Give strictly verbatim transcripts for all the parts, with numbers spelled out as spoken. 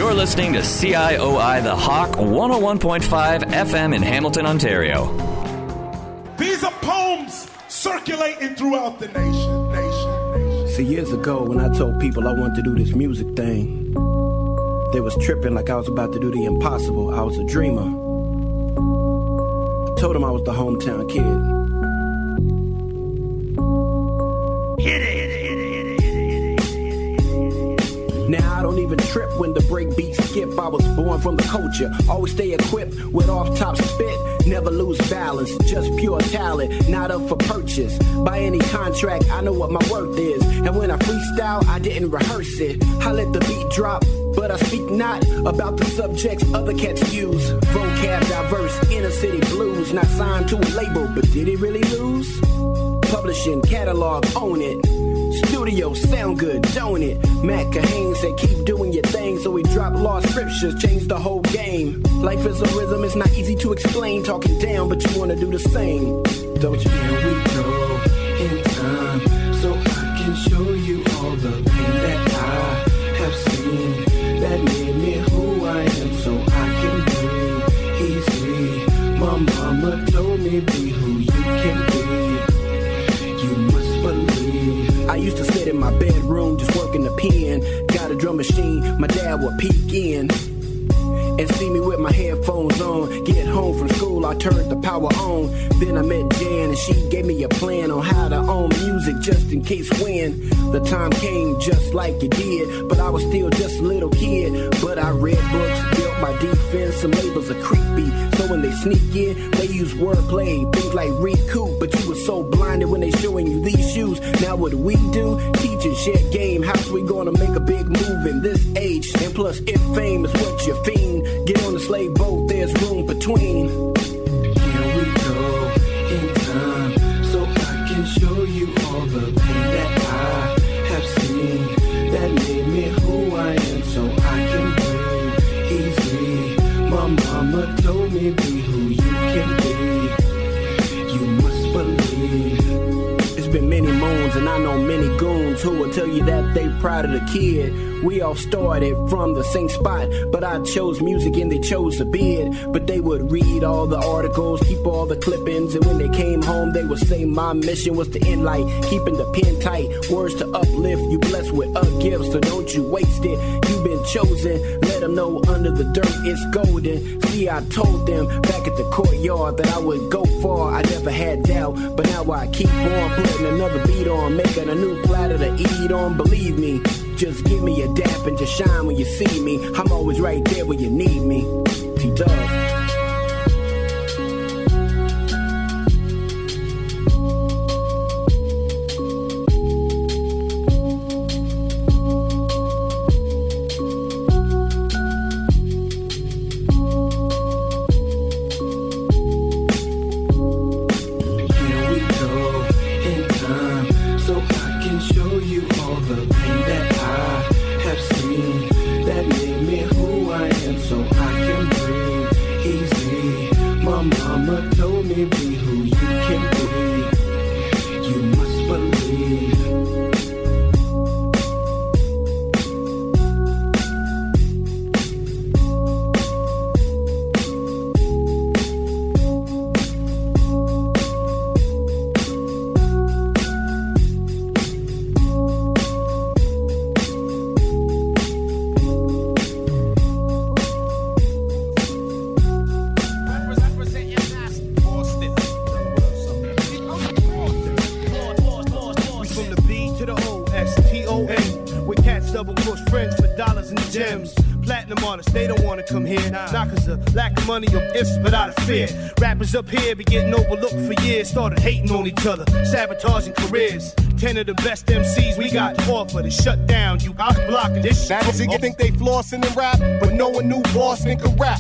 You're listening to C I O I The Hawk one oh one point five F M in Hamilton, Ontario. These are poems circulating throughout the nation, nation, nation. See, years ago when I told people I wanted to do this music thing, they was tripping like I was about to do the impossible. I was a dreamer. I told them I was the hometown kid. Hit it, hit it, hit it, hit it, hit it. Now I don't even trip when the break beats skip. I was born from the culture, always stay equipped with off-top spit, never lose balance, just pure talent, not up for purchase by any contract. I know what my worth is, and when I freestyle, I didn't rehearse it. I let the beat drop, but I speak not about the subjects other cats use. Vocab diverse, inner city blues, not signed to a label, but did it really lose? Publishing, catalog, own it. Studio, sound good, don't it? Matt Kahane said keep doing your thing, so we drop lost scriptures, change the whole game. Life is a rhythm, it's not easy to explain, talking down, but you wanna do the same, don't you? Here we go, in time, so I can show you all the pain that I have seen, that made me who I am, so I can breathe easily. My mama told me be who you can be. You must believe. I used to sit in my bedroom just working the pen. Got a drum machine, my dad would peek in and see me with my headphones on. Get home from school, I turned the power on. Then I met Jan and she gave me a plan on how to own music just in case when the time came just like it did. But I was still just a little kid. But I read books, built my defense. Some labels are creepy, so when they sneak in, they use wordplay, things like recoup. But you were so blinded when they showing you these shoes. Now what do we do? Teach and share game. How's we gonna make a big move in this age? And plus, if fame is what you're fiend, get on the slave boat, there's room between. Here we go, in time, so I can show you all the pain that I have seen, that made me who I am, so I can breathe easily. My mama told me be who you can be. You must believe. It's been many moons and I know many goons who will tell you that they proud of the kid. We all started from the same spot, but I chose music and they chose a bid. But they would read all the articles, keep all the clippings, and when they came home they would say my mission was to end light, keeping the pen tight, words to uplift, you blessed with a gift, so don't you waste it. You've been chosen, let them know under the dirt it's golden. See, I told them back at the courtyard that I would go far, I never had doubt, but now I keep on putting another beat on, making a new platter to eat on. Believe me, just give me a dap and just shine when you see me. I'm always right there when you need me. T-Dub. Money of ifs, but out of fear. Rappers up here be getting overlooked for years. Started hating on each other, sabotaging careers. Ten of the best M Cs we got to offer to shut down. You out blocking this shit. Now does it think they flossing and rap, but no one knew Boston could rap. To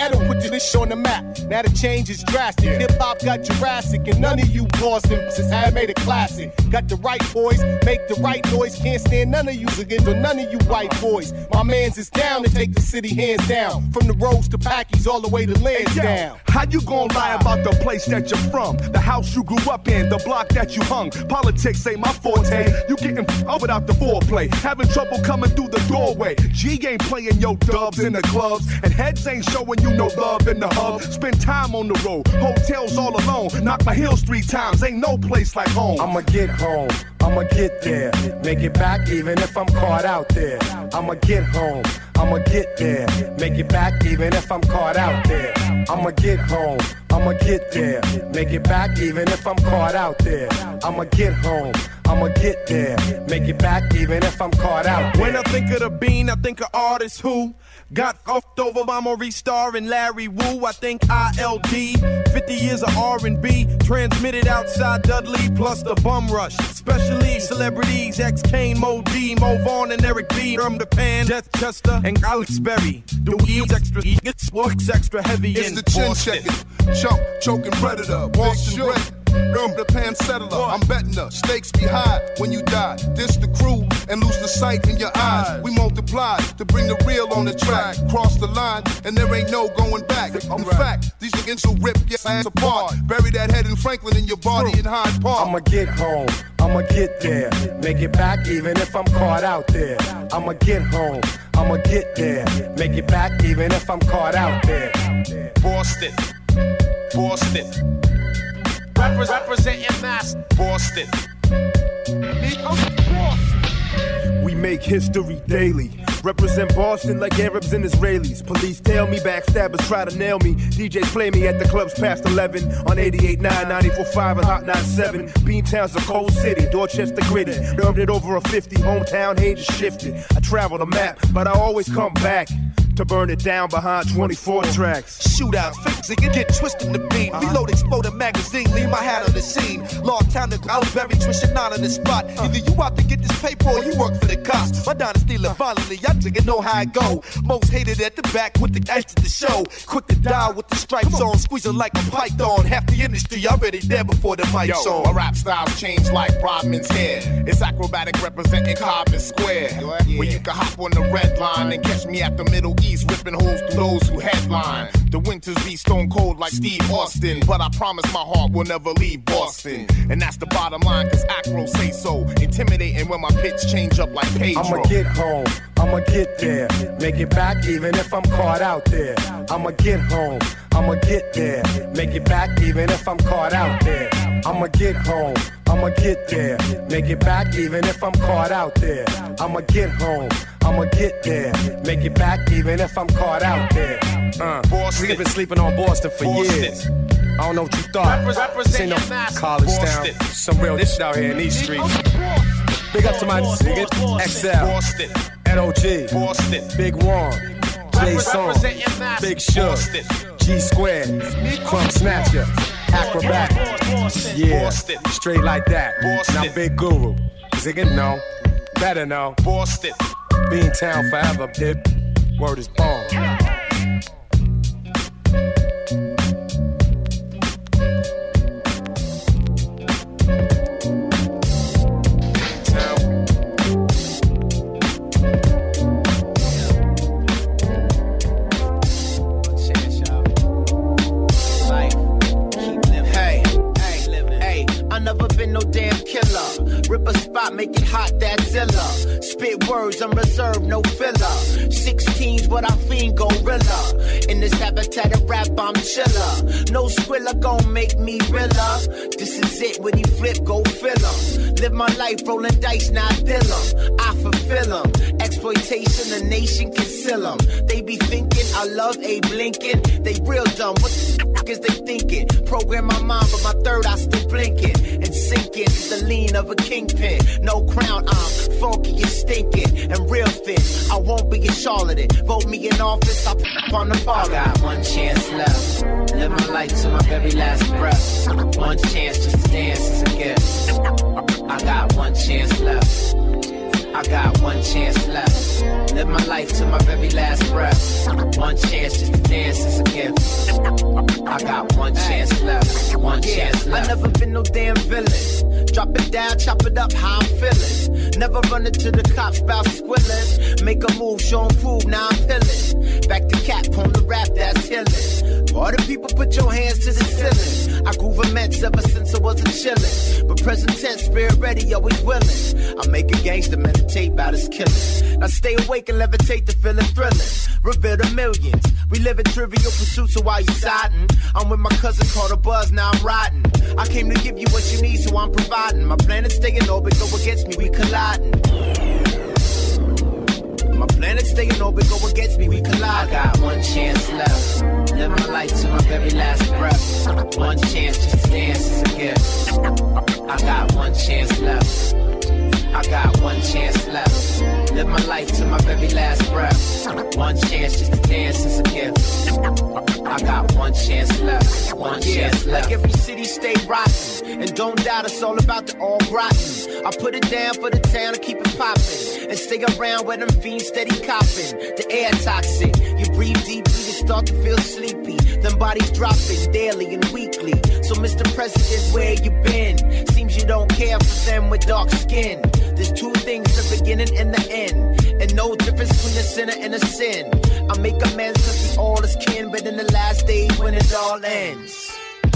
Edo put this shit on the map. Now the change is drastic. Yeah. Hip-hop got Jurassic, and none of you Boston have made a classic. Got the right boys, make the right noise. Can't stand none of you against or none of you white boys. My mans is down to take the city hands down. From the roads to Packies all the way to Lansdowne. How you gonna lie about the place that you're from? The house you grew up in, the block that you hung. Politics ain't my forte. You getting f***ed without the foreplay. Having trouble coming through the doorway. G ain't playing your dubs in the clubs. And heads ain't showing you no love in the hub. Spend time on the road, hotels all alone. Knock my heels three times, ain't no place like home. I'ma get home, I'ma get there. Make it back even if I'm caught out there. I'ma get home, I'ma get there. Make it back even if I'm caught out there. I'ma get home, I'ma get there. Make it back even if I'm caught out there. I'ma get home, I'ma get there. Make it back even if I'm caught out there. When I think of the Bean, I think of artists who got offed over by Maurice Starr and Larry Wu. I think I L D, fifty years of R and B, transmitted outside Dudley, plus the bum rush. Especially celebrities, X-Kane, Mo D, Mo Vaughn and Eric B, Erm the Pan, Death Chester, and Alex Berry. The weed's extra, it works extra heavy it's in the chin Boston. checking, chump, choking predator, Boston Red. Erm the Pan settler, I'm betting the stakes be high when you die. This the crew and lose the sight in your eyes. We multiply to bring the real on the track. Cross the line and there ain't no going back. In fact, these niggas will rip your ass apart. Bury that head in Franklin in your body in Hyde Park. I'ma get home, I'ma get there. Make it back even if I'm caught out there. I'ma get home, I'ma get there. Make it back even if I'm caught out there. Boston, Boston. Representing Mass Boston. We make history daily. Represent Boston like Arabs and Israelis. Police tell me, backstabbers try to nail me. D Js play me at the clubs past eleven on eighty-eight point nine, ninety-four point five, and Hot ninety-seven. Beantown's a cold city, Dorchester gritty. Earned it over a fifty, hometown hate is shifted. I travel the map, but I always come back to burn it down behind twenty-four tracks. Shootouts, fixing it, get twisted the beat. Reload, explode a magazine, leave my hat on the scene. Long time to I was buried, twitching nine on the spot. Either you out to get this paper or you work for the cops. My dynasty live violently, I think it know how I go. Most hated at the back with the edge to the show. Quick to die with the stripes on, squeezing like a python. Half the industry already there before the mic's Yo, on. my rap style changed like Rodman's hair. It's acrobatic representing Carbon Square. Yeah. Where you can hop on the red line and catch me at the Middle East, ripping holes through those who headline. The winters be stone cold like Steve Austin, but I promise my heart will never leave Boston. And that's the bottom line, cause Acro say so. Intimidating when my pitch change up like Pedro. I'ma get home, I'ma get there. Make it back even if I'm caught out there. I'ma get home, I'ma get there. Make it back even if I'm caught out there. I'ma get home, I'ma get there. Make it back even if I'm caught out there. I'ma get home, I'ma get there. Make it back even if I'm caught out there. Uh, Boston. We've been sleeping on Boston for Boston. years. I don't know what you thought. This ain't no college town. Boston. Some real shit out here in these streets. Big up to my nigga, X L, Boston, N O G, Boston, Big Warm, J Song, Big Shook, G Squared, Crumb Snatcher, Acrobat. Yeah, straight like that. Now Big Guru, Zigga know, better know. Boston, Beantown forever, dip. Word is born. Rip a spot, make it hot, that's Zilla. Spit words, unreserved, no filler. Sixteens, but I fiend gorilla. In this habitat of rap, I'm chiller. No Skrilla gon' make me realer. This is it, when he flip, go fill 'em. Live my life, rolling dice, not deal 'em. I fulfill 'em. Exploitation, the nation conceal 'em. They be thinking I love Abe Lincoln. They real dumb, what the fuck is they thinking? Program my mind, but my third eye still blinking. And sinking to the lean of a kingpin. No crown, I'm funky and stinking. And real thin, I won't be a charlatan. Vote me in office, I'll put on the ball. I got one chance left. Live my life to my very last breath. One chance just to dance is a gift. I got one chance left. I got one chance left. Live my life to my very last breath. One chance just to dance is a gift. I got one chance left. One yeah, chance left. I never been no damn villain. Drop it down, chop it up, how I'm feeling. Never run into the cops about squilling. Make a move, show 'em prove, now I'm pillin'. Back to Cap, on the rap, that's healing. All the people put your hands to the ceiling. I groove immense ever since I wasn't chillin'. But present tense, spirit ready, always willing. I make a gangster meditate about his killing. Now stay awake and levitate the feeling thrilling. Reveal the millions. We live in trivial pursuits, so while you siding, I'm with my cousin called a buzz, now I'm riding. I came to give you what you need, so I'm providing. My planet stay in orbit, go against me, we colliding. My planet stay in orbit, go against me, we collide. I got one chance left. Live my life to my very last breath. One chance just to dance is a gift. I got one chance left. I got one chance left. Live my life to my very last breath. One chance just to dance is a gift. I got one chance left. One yeah, chance left. Like every city stay rotten. And don't doubt it's all about the all rotten. I put it down for the town to keep it popping. And stay around where them fiends steady copping. The air toxic. You breathe deeply to start to feel sleepy. Them bodies dropping daily and weekly. So Mister President, where you been? Seems you don't care for them with dark skin. There's two things, the beginning and the end. And no difference between a sinner and a sin. I make amends cause we all is kin. But in the last days when it all ends,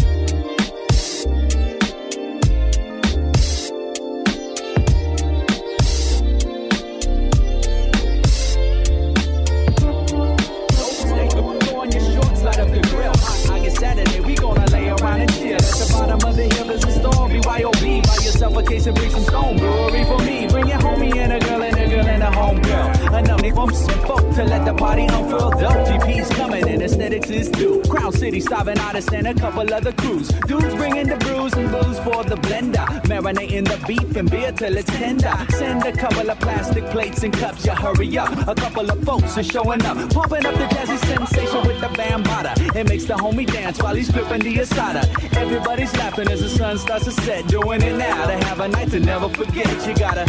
light up the grill. August Saturday, we gonna lay around and chill. At the bottom of the hill is a storm. B Y O B, buy yourself a case and bring some stone brewery for me. Bring your homie and a girl and a girl and a home girl. Enough from some folk to let the party unfurl. Dope G P's coming and aesthetics is due. Crown City starving artists and a couple other crews. Dudes bringing the brews and booze for the blender. Marinating the beef and beer till it's tender. Send a couple of plastic plates and cups, you hurry up. A couple of folks are showing up. Pumping up the jazzy sensation with the bambada. It makes the homie dance while he's flipping the asada. Everybody's laughing as the sun starts to set. Doing it now to have a night to never forget. You gotta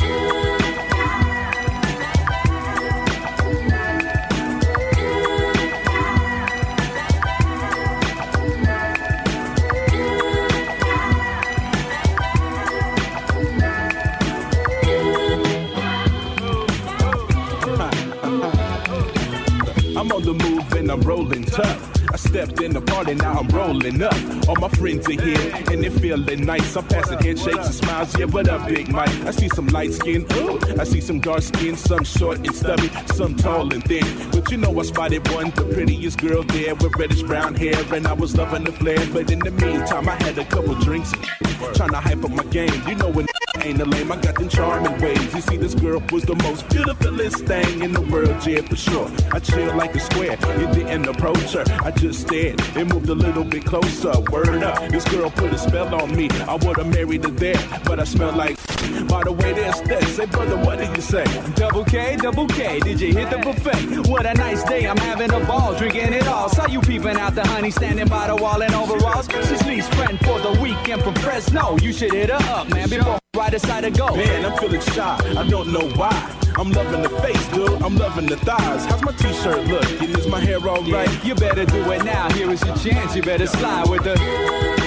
I'm on the move and I'm rolling tough. I stepped in the party, now I'm rolling up. All my friends are here, and they're feeling nice. I'm passing handshakes and smiles, yeah, what up, Big Mike? I see some light skin, ooh. I see some dark skin, some short and stubby, some tall and thin. But you know I spotted one, the prettiest girl there with reddish brown hair, and I was loving the flare. But in the meantime, I had a couple drinks, trying to hype up my game. You know when ain't a lame, I got them charming ways. You see, this girl was the most beautifulest thing in the world, yeah, for sure. I chill like a square, you didn't approach her. I just stared and moved a little bit closer. Word up, this girl put a spell on me. I would've married her there, but I smell like. By the way, there's that. Say, brother, what did you say? Double K, double K, did you hit the buffet? What a nice day, I'm having a ball, drinking it all. Saw you peeping out the honey, standing by the wall in overalls. She's Lee's friend for the weekend from Fresno. You should hit her up, man, before I decide to go. Man, I'm feeling shy, I don't know why. I'm loving the face, dude, I'm loving the thighs. How's my t-shirt look? And is my hair all right? Yeah, you better do it now, here is your chance. You better slide with the...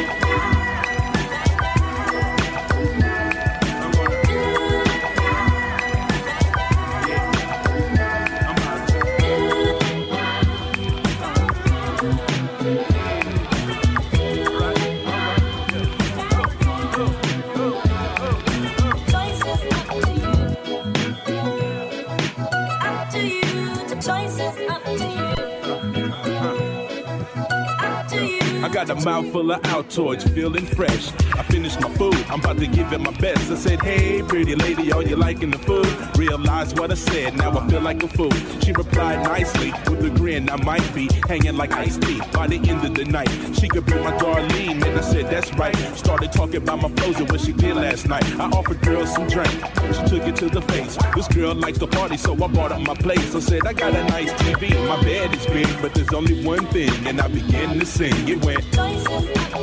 I got a mouthful of Altoids, feeling fresh. I finished my food, I'm about to give it my best. I said, hey, pretty lady, are you liking the food? Realized what I said, now I feel like a fool. She replied nicely, with a grin, I might be hanging like iced tea by the end of the night. She could be my Darlene, and I said, that's right. Started talking about my flows and what she did last night. I offered girl some drink, she took it to the face. This girl likes to party, so I bought up my place. I said, I got a nice T V, my bed is big, but there's only one thing, and I began to sing. It went. I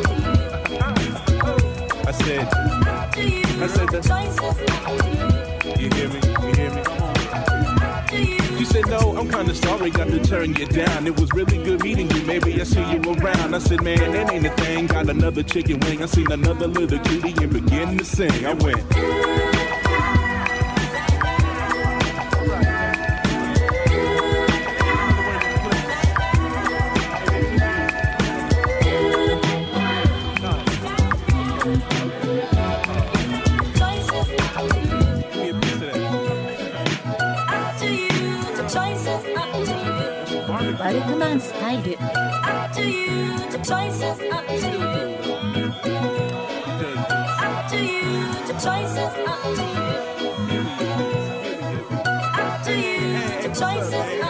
said, I said that. You hear me? You hear me? She said, no, I'm kinda sorry, got to turn you down. It was really good meeting you, maybe I see you around. I said, man, that ain't a thing. Got another chicken wing. I seen another little cutie and begin to sing. I went. 바르크만 스타일. Up to you, the choice is up to you. Up to you, the choice is up to you. Up to you, the choice is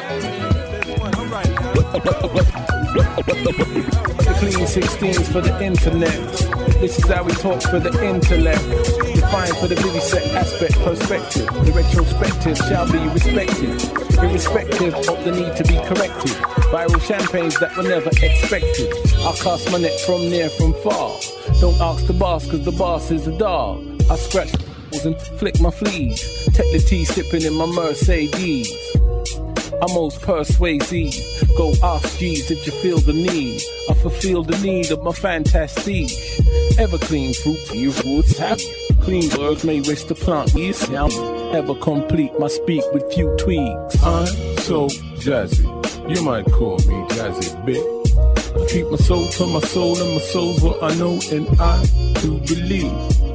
up to you. The clean sixteens for the internet. This is how we talk for the intellect. Defined for the vivisect aspect, perspective. The retrospective shall be respected, irrespective of the need to be corrected. Viral champagnes that were never expected. I cast my net from near, from far. Don't ask the boss, cause the boss is a dog. I scratch and flick my fleas. Take the tea sipping in my Mercedes. I'm most persuasive. Go ask G's if you feel the need. I fulfill the need of my fantastique. Ever clean fruit, you roots have. Clean words may wish to plant these sound. Ever complete my speak with few tweaks. I'm so jazzy. You might call me jazzy, bitch. I keep my soul to my soul, and my soul's what I know, and I do believe.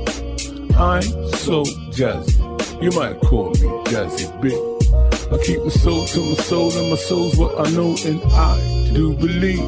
I'm so jazzy. You might call me jazzy, bitch. I keep my soul to my soul, and my soul's what I know, and I do believe.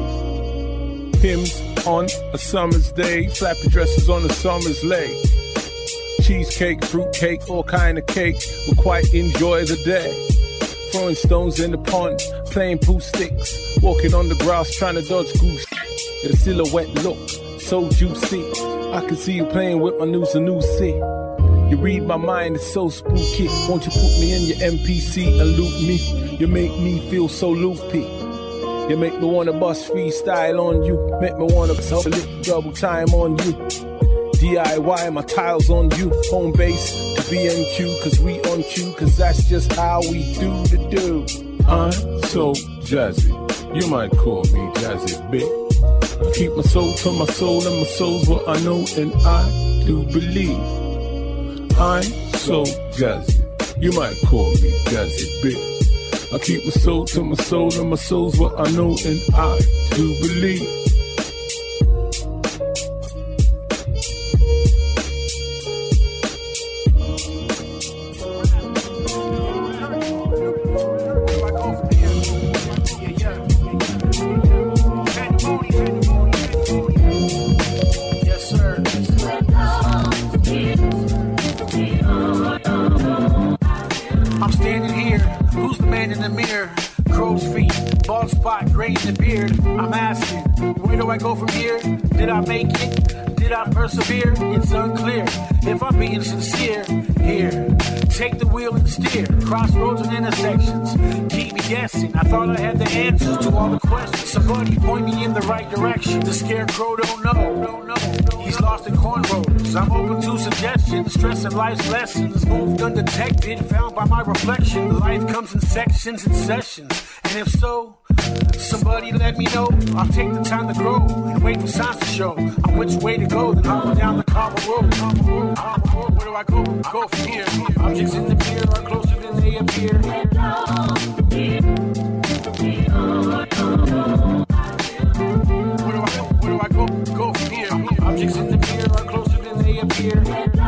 Hymns on a summer's day, flappy dresses on a summer's lake. Cheesecake, fruitcake, all kind of cake, we'll quite enjoy the day. Throwing stones in the pond, playing pool sticks, walking on the grass, trying to dodge goose. The silhouette look so juicy. I can see you playing with my news and new see. You read my mind, it's so spooky. Won't you put me in your M P C and loop me? You make me feel so loopy. You make me wanna bust freestyle on you. Make me wanna lick double time on you. D I Y, my tiles on you. Home base to B M Q, cause we on cue, cause that's just how we do the do. I'm so jazzy. You might call me jazzy, bitch. I keep my soul to my soul, and my soul's what I know, and I do believe. I'm so jazzy. You might call me jazzy, bitch. I keep my soul to my soul, and my soul's what I know, and I do believe. Go from here? Did I make it? Did I persevere? It's unclear. If I'm being sincere, here, take the wheel and steer. Crossroads and intersections, keep me guessing. I thought I had the answers to all the questions. Somebody point me in the right direction. The scarecrow don't know. Don't know. He's lost in cornrows. I'm open to suggestions. Stress and life's lessons. Moved undetected, found by my reflection. Life comes in sections and sessions. And if so, somebody let me know. I'll take the time to grow and wait for signs to show on which way to go. Then hop down the cobble road. Where do I go? Go from here. Objects in the mirror are closer than they appear. Where do I go? Where do I go? Go from here. Objects in the mirror are closer than they appear.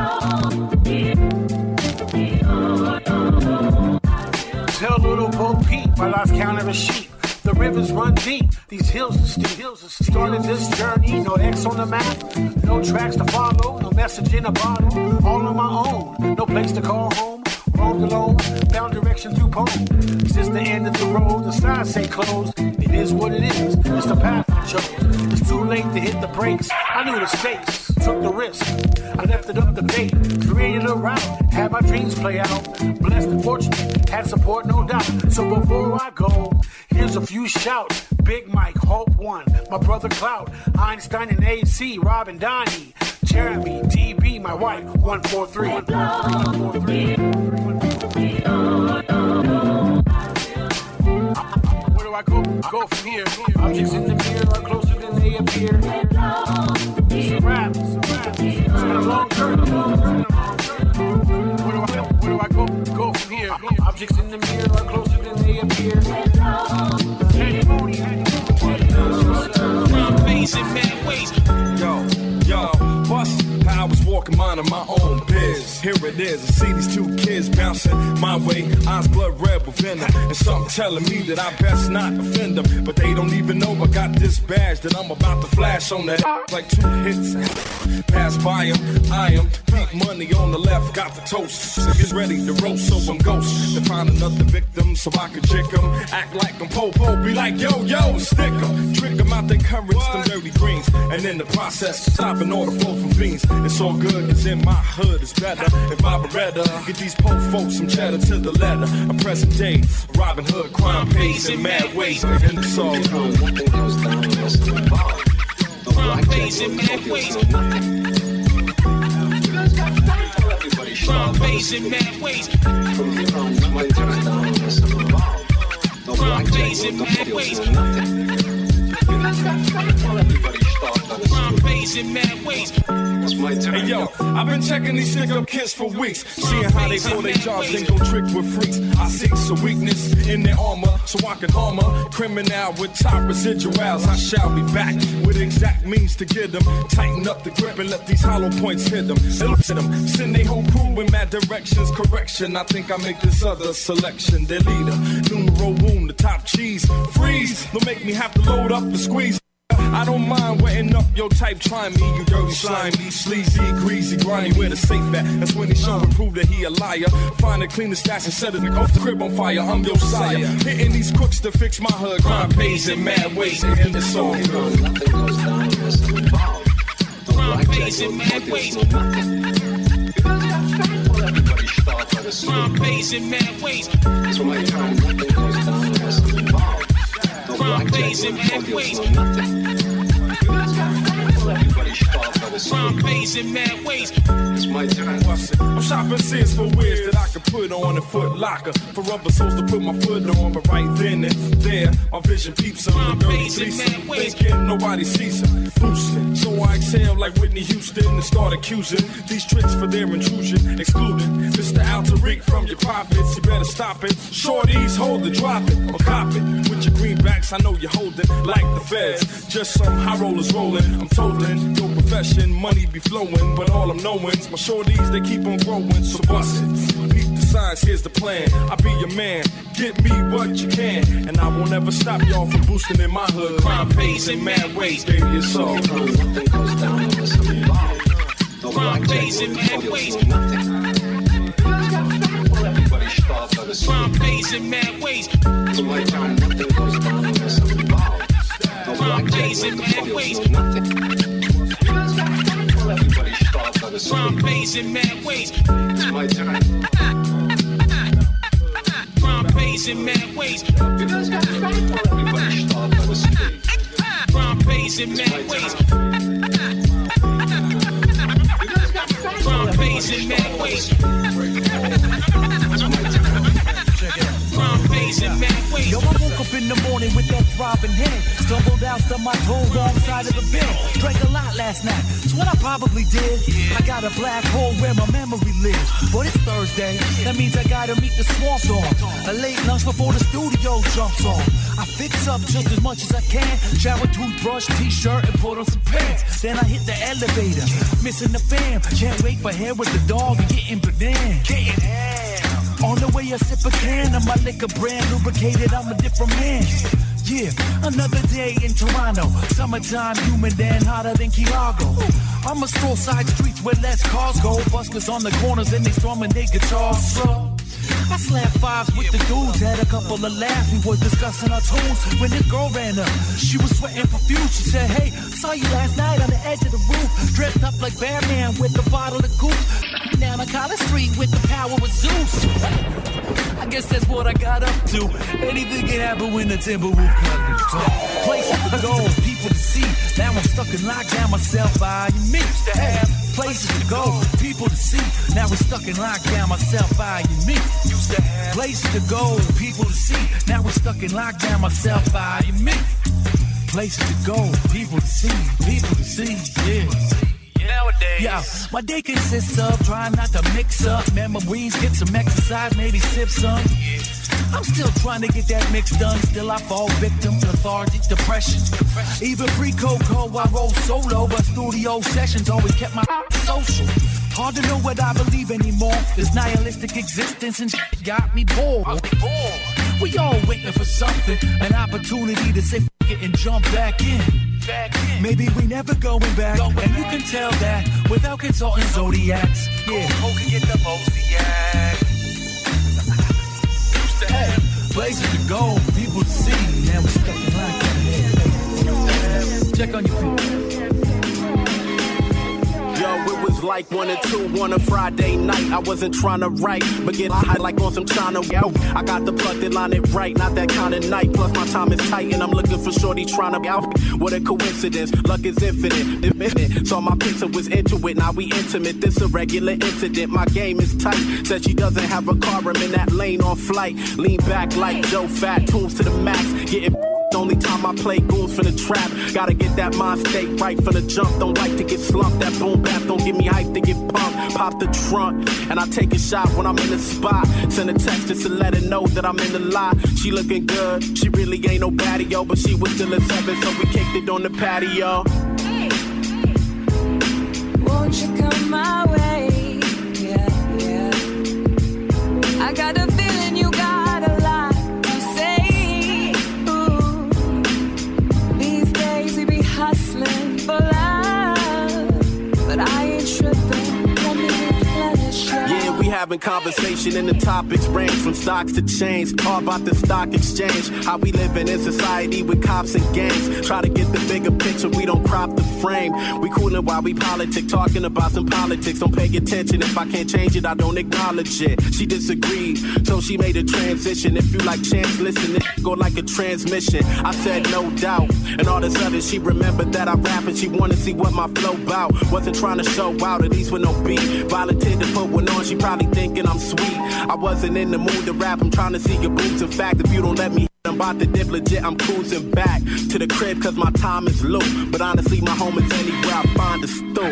Tell little Bo Peep I lost count of a sheep. The rivers run deep, these hills are steep. Hills are started this journey, no X on the map, no tracks to follow, no message in a bottle, all on my own, no place to call home, roamed alone, found direction through poem. Is this the end of the road? The signs say closed, it is what it is, it's the path I chose. It's too late to hit the brakes, I knew the stakes, took the risk, I left it up to fate, created a route, had my dreams play out, blessed and fortunate, had support no doubt, so before I go, here's a few shouts. Big Mike, Hope One, my brother Clout, Einstein and A C, Rob and Donnie, Jeremy, D B, my wife, one four three. one four three. Where do I go? Go from here. Objects in the mirror are closer than they appear. It's a rap. It's a rap. It's been a long journey. Where do I, where do I go? Go from here. Objects in the mirror are closer than they appear. Yo, yo, bust how I was walking minding my own biz. Here it is, I see these two kids bouncing my way, eyes blood red with venom, and something telling me that I best not offend them. But they don't even know I got this badge that I'm about to flash on that like two hits. Pass by them, I am beat money on the left, got the toast. So get ready to roast, so I'm ghost to find another victim so I can trick them. Act like I'm po-po, be like yo yo, stick them, trick them out their courage, them dirty greens, and in the process stopping all the flow from fiends. It's all good, cause in my hood it's better if I beretta. Get these po folks some cheddar to the letter. A present day, Robin Hood, crime pays in mad ways, and it's all good. Nothing goes down unless it's involved. Crime pays in mad ways. Crime pays in mad ways. From here on, nothing goes down unless it's involved. Crime pays in mad ways. Crime pays in mad ways. Hey yo, I've been checking these stick-up kids for weeks, seeing how they pull their jobs and go trick with freaks. I see some weakness in their armor, so I can harm a criminal with top residuals. I shall be back with exact means to get them. Tighten up the grip and let these hollow points hit them. Look at them, send they whole crew in mad directions. Correction, I think I make this other selection. Their leader, numero boom, the top cheese. Freeze, don't make me have to load up the squeeze. I don't mind wetting up your type, trying me, you dirty slimy, sleazy, greasy, grimy, where the safe at. That's when he show and prove that he a liar. Find a cleaner stash and set it off the crib on fire. I'm your sire. Hitting these crooks to fix my hood. Crime pays in mad ways, and it's all good. Nothing goes down unless it's involved. Crime pays in mad ways. Crime pays in mad ways. So my time, nothing goes down unless it's involved. Crime pays in mad ways. Crime pays in mad ways. It's my turn. I'm shopping Sears for wears that I can put on a Foot Locker. For rubber soles to put my foot on, but right then and there, my vision peeps on the dirty decent. Thinking nobody sees him. Boosting. So I exhale like Whitney Houston and start accusing these tricks for their intrusion. Excluding Mister Altaric from your profits. You better stop it. Shorties, hold it, drop it, or cop it. With your greenbacks, I know you hold it like the feds. Just some high rollers rolling. I'm told your profession, money be flowing, but all I'm knowing is my shorties, they keep on growing, so bust it. Beat the signs, here's the plan. I'll be your man, get me what you can, and I won't ever stop y'all from boosting in my hood. Crime pays in mad ways, baby, it's all good. Nothing goes down unless I'm involved. Crime pays in mad ways. Crime pays in mad ways. To my time, nothing goes down unless I'm involved. Crime pays in mad ways. Crime pays in mad ways. It's my turn. Crime pays in mad ways. Everybody stop on the stage. Crime pays in mad ways. Crime pays in mad ways. Crime pays in mad ways. Yo, I woke up in the morning with that throbbing head. Stumbled out to my toe wrong side of the bed. Drank a lot last night, it's what I probably did. I got a black hole where my memory lives. But it's Thursday, that means I gotta meet the swamp dog. A late lunch before the studio jumps on. I fix up just as much as I can. Shower, toothbrush, t-shirt, and put on some pants. Then I hit the elevator, missing the fam. Can't wait for hair with the dog and getting banana. Getting hair. On the way I sip a can of my liquor brand, lubricated, I'm a different man. Yeah, another day in Toronto. Summertime, humid and hotter than Chicago. I'ma stroll side streets where less cars go. Buskers on the corners and they strumming their guitars. So I slapped fives with the dudes, had a couple of laughs. We was discussing our tunes when this girl ran up. She was sweating profuse. She said, hey, saw you last night on the edge of the roof, dressed up like Batman with a bottle of goose. Down on College Street with the power of Zeus. I guess that's what I got up to. Anything can happen when the Timberwolf comes talk. Places to go, people to see. Now I'm stuck in lockdown myself. I used to have places to go, people to see. Now we're stuck in lockdown, myself, I, and me. Used to have places to go, people to see. Now we're stuck in lockdown, myself, I, and me. Places to go, people to see, people to see, yeah. Nowadays. Yeah, my day consists of trying not to mix up memories, get some exercise, maybe sip some. Yeah. I'm still trying to get that mix done. Still I fall victim to lethargic depression. Even pre-Coco, I roll solo, but studio sessions always kept my social. Hard to know what I believe anymore. This nihilistic existence and shit got me bored. We all waiting for something, an opportunity to say f*** it and jump back in. Back in. Maybe we never going back, going and back. You can tell that without consulting zodiacs. Yeah, who can get the Mosiac? Hey, places to go, people to see. Now we're stuck in line. Check on your people. Yo, it was like one or two on a Friday night. I wasn't trying to write, but get high like on some China. Yo, I got the plug that line it right, not that kind of night. Plus my time is tight and I'm looking for shorty trying to out. What a coincidence, luck is infinite, infinite. So my picture was into it, now we intimate. This a regular incident, my game is tight. Said she doesn't have a car, I'm in that lane on flight. Lean back like Joe Fat, tunes to the max, getting only time I play goons for the trap. Gotta get that mind state right from the jump. Don't like to get slumped. That boom bap don't give me hype to get pumped. Pop the trunk and I take a shot when I'm in the spot. Send a text just to let her know that I'm in the lot. She looking good. She really ain't no baddie, yo, but she was still a seven, so we kicked it on the patio. Won't you come my way? Yeah, yeah. I got a feeling you got a lot to say. Ooh. These days we be hustling for love, but I ain't tripping. Let me replenish you. Yeah, we having conversation and the topics range from stocks to chains. All about the stock exchange. How we living in society with cops and gangs. Try to get the bigger picture, we don't crop the frame. We coolin' while we politic, talking about some politics. Don't pay attention, if I can't change it, I don't acknowledge it. She disagreed, so she made a transition. If you like chance, listen, it go like a transmission. I said no doubt, and all of a sudden she remembered that I rap and she wanna see what my flow bout. Wasn't trying to show out, at least with no beat. Volunteered to put one on, she probably thinking I'm sweet. I wasn't in the mood to rap, I'm trying to see your boobs. In fact, if you don't let me, I'm about to dip legit, I'm cruising back to the crib cause my time is low. But honestly, my home is anywhere I find a stoop.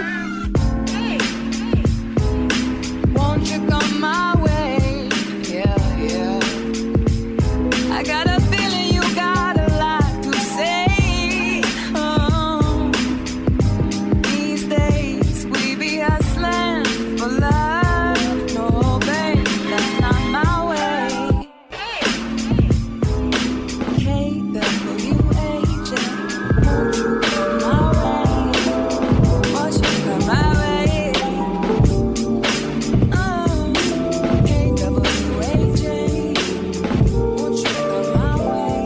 Won't you come my way? Yeah, yeah. I got a feeling you got a lot to say. Oh. These days we be hustling for love. No, babe, that's not my way. K W H, won't you come my way? Won't you come my way? Oh, K W H, won't you come my way?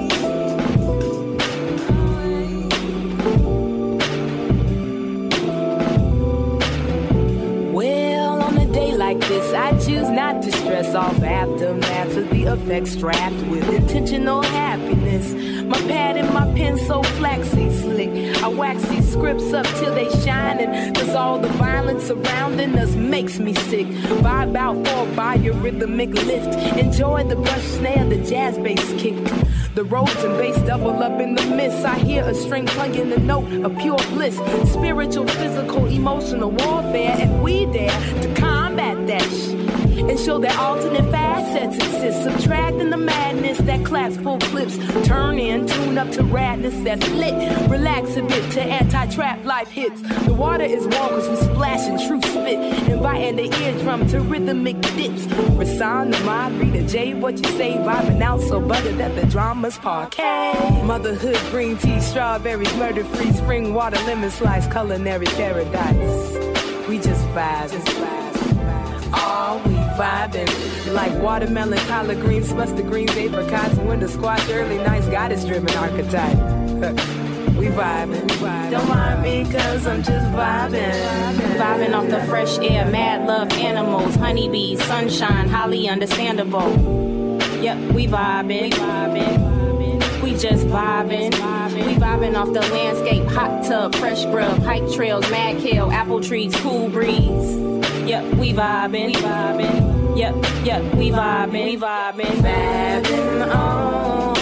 Well, on a day like this, I choose not to stress off aftermath of the effects strapped with intentional happiness. My pad and my pen so flaxy slick. I wax these scripts up till they shining, cause all the violence surrounding us makes me sick. Vibe out for a biorhythmic lift. Enjoy the brush snare, the jazz bass kick. The roads and bass double up in the mist. I hear a string playing the note of pure bliss. Spiritual, physical, emotional warfare, and we dare to combat that shit and show that alternate facets exist. Subtracting the madness that claps full clips. Turn in, tune up to radness that's lit. Relax a bit to anti-trap life hits. The water is warm cause we splashing true spit. Inviting the eardrum to rhythmic dips. Rasan, the mod, Rita J, what you say? Vibing out so butter that the drama's parquet. Motherhood, green tea, strawberries, murder-free, spring water, lemon slice, culinary paradise. We just vibe, just vibe. Oh, we vibing like watermelon, collard greens, mustard greens, apricots, winter squash, early nights, goddess-driven archetype. We vibing, we vibing. Don't mind me, cause I'm just vibing. Vibing off the fresh air, mad love animals, honeybees, sunshine, highly understandable. Yep, we vibing. We vibing. We just vibing. We vibing off the landscape, hot tub, fresh grub, hike trails, mad kale, apple trees, cool breeze. Yep, we vibing, we vibing. Yep, yep, we vibing, we vibing, vibing on.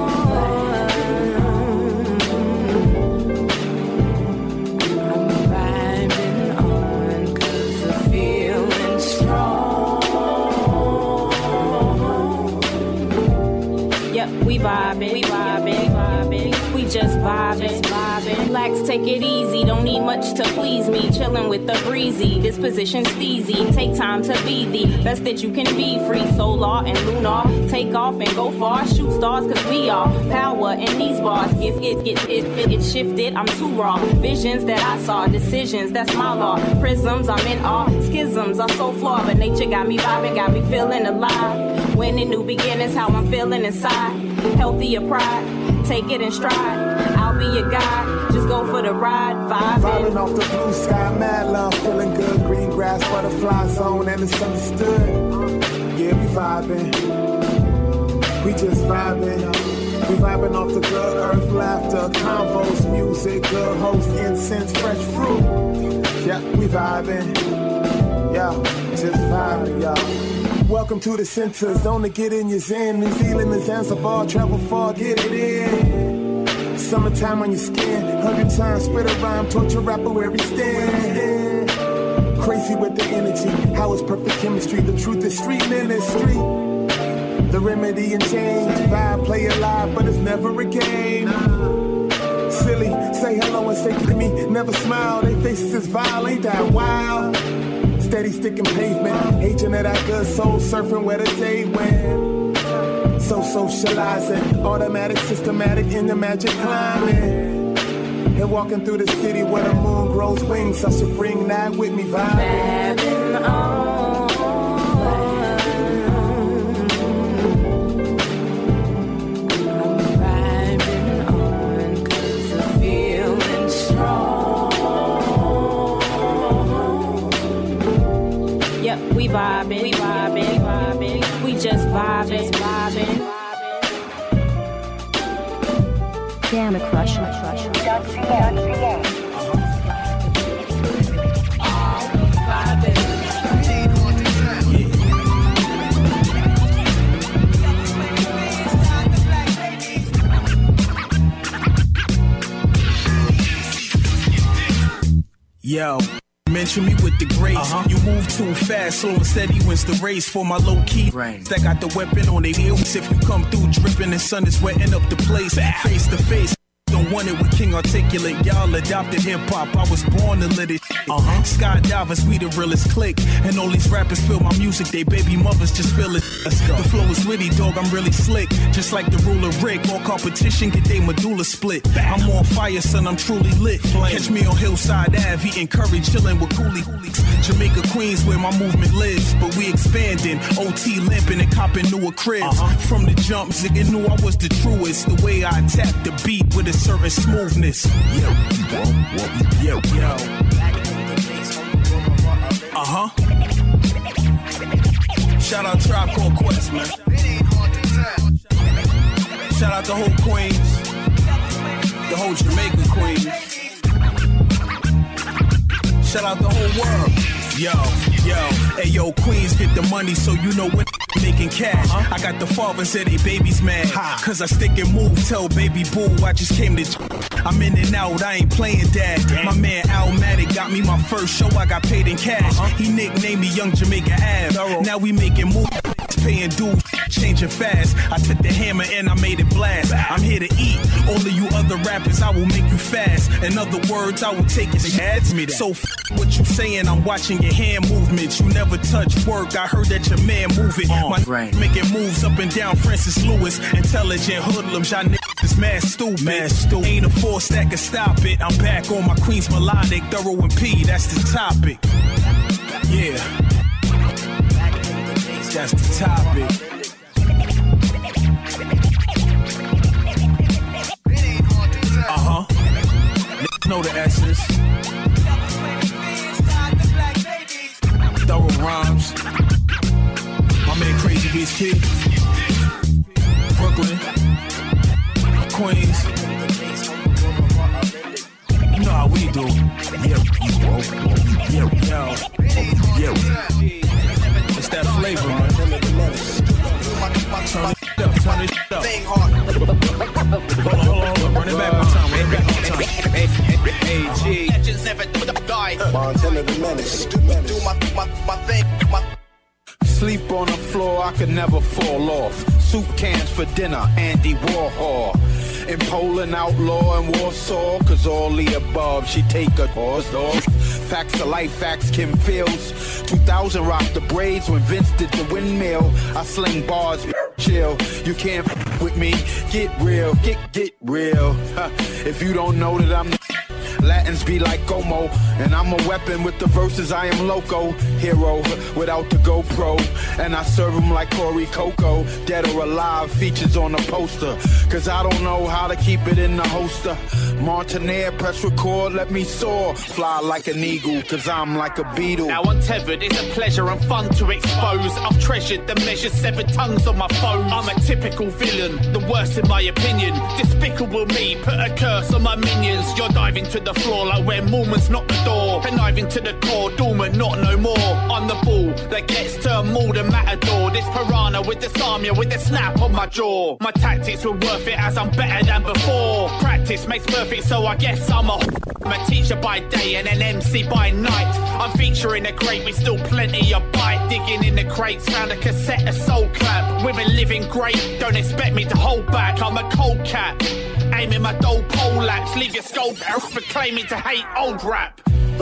I'm vibing on 'cause I'm feeling strong. Yep, we vibing, we vibing, vibing. We just vibing, vibing. Relax, take it easy. Don't need much to please me. Chilling with the breezy. Disposition steezy. Take time to be the best that you can be. Free solar and lunar. Take off and go far. Shoot stars 'cause we are power in these bars. If it get it, it, it shifted, I'm too raw. Visions that I saw, decisions, that's my law. Prisms, I'm in awe. Schisms are so flawed, but nature got me vibing, got me feeling alive. When in new beginnings, how I'm feeling inside. Healthier pride. Take it in stride. I'll be your guide. Just go for the ride. Vibing. Vibing off the blue sky, mad love, feeling good. Green grass, butterfly zone, and it's understood. Yeah, we vibing. We just vibing. We vibing off the good earth, laughter, convos, music, good host, incense, fresh fruit. Yeah, we vibing. Yeah, just vibing, y'all. Welcome to the center, zone to get in your zen. New Zealand and Zanzibar, travel far, get it in. Summertime on your skin, hundred times spread a rhyme, torture rapper where he stand. Crazy with the energy, how it's perfect chemistry. The truth is street ministry. The remedy and change, vibe, play it live, but it's never a game. Silly, say hello and say to me, never smile. They faces is vile, ain't that wild? Steady sticking pavement, agent of that good soul, surfing where the day went. So socializing, automatic, systematic in the magic climate. And walking through the city where the moon grows wings, I should bring that with me, vibing. Vibing on. I'm vibing on 'cause I'm feeling strong. Yep, we vibing, we vibing, vibing. We just vibing, vibing. Damn it, crush, crush, crush. Yo. Mention me with the grace. Uh-huh. You move too fast, slow and steady wins the race. For my low key, Rain. That got the weapon on their heels. If you come through dripping, the sun is wetting up the place. Bow. Face to face. Don't want it with King Articulate. Y'all adopted hip hop. I was born to let it. Uh-huh. Skydivers, we the realest click. And all these rappers feel my music. They baby mothers just feel it. Let's go. The flow is witty, dog. I'm really slick. Just like the ruler Rick. All competition get they medulla split. Bow. I'm on fire, son. I'm truly lit. Flame. Catch me on Hillside Ave, eating curry, chilling with coolie. Jamaica, Queens, where my movement lives. But we expanding. O T limping and copping newer cribs. Uh-huh. From the jump, Ziggy knew I was the truest. The way I tap the beat with a certain smoothness. Yo, yo, yo. Uh huh. Shout out Tribe Called Quest, man. Shout out the whole Queens, the whole Jamaica Queens. Shout out the whole world. Yo, yo, hey yo, Queens get the money so you know when making cash. Uh-huh. I got the father said they baby's mad. Ha. Cause I stick and move, tell baby boo I just came to I'm in and out, I ain't playing dad. Damn. My man Almatic got me my first show, I got paid in cash. Uh-huh. He nicknamed me Young Jamaica Ave. Thorough. Now we making moves, paying dues, changing fast. I took the hammer and I made it blast. I'm here to eat, all of you other rappers I will make you fast. In other words, I will take it. Ads me that. So f- what you saying, I'm watching your hand movements. You never touch work, I heard that your man move it. My right. Making moves up and down Francis Lewis. Intelligent hoodlums, y'all niggas is mad stupid. Mad stupid. Ain't a force that can stop it. I'm back on my Queens melodic, thorough and P, that's the topic. Yeah. That's the topic. Uh-huh. Niggas know the essence. Thorough rhymes. My man Crazy Beats Kid. Brooklyn. Queens. You know how we do. Yeah, yo, yo, yo. It's that flavor, man. Turn it up, turn it up. Hold on, hold on, hold on. Run it back one time, run it back one time. Hey, hey, G. Legends never die. Montana the Menace. Do my, my, my thing, my Sleep on the floor, I could never fall off. Soup cans for dinner, Andy Warhol. In Poland, outlaw in Warsaw, cause all the above, she take a horse off. Facts to life, facts, Kim Fields. two thousand rocked the braids when Vince did the windmill. I sling bars, chill. You can't f with me, get real, get, get real. Huh. If you don't know that I'm the Latins be like Como, and I'm a weapon with the verses, I am loco. Hero without the GoPro, and I serve them like Corey Coco. Dead or alive, features on the poster, cause I don't know how to keep it in the holster. Martinaire, press record, let me soar. Fly like an eagle, cause I'm like a beetle. Now untethered, it's a pleasure and fun to expose. I've treasured the measure, severed tongues on my phone. I'm a typical villain, the worst in my opinion. Despicable me, put a curse on my minions. You're diving to the floor like where Mormons knock the door. Conniving to the core, dormant, not no more. I'm the bull that gets turned more than matador. This piranha with the Samia, with the snap on my jaw. My tactics were worth it as I'm better than before. Practice makes perfect, so I guess I'm a I'm a teacher by day and an M C by night. I'm featuring a great with still plenty of bite. Digging in the crates, found a cassette of Soul Clap. With a living great, don't expect me to hold back. I'm a cold cat, aiming my dull poleaxe. Leave your skull out for claiming to hate old rap.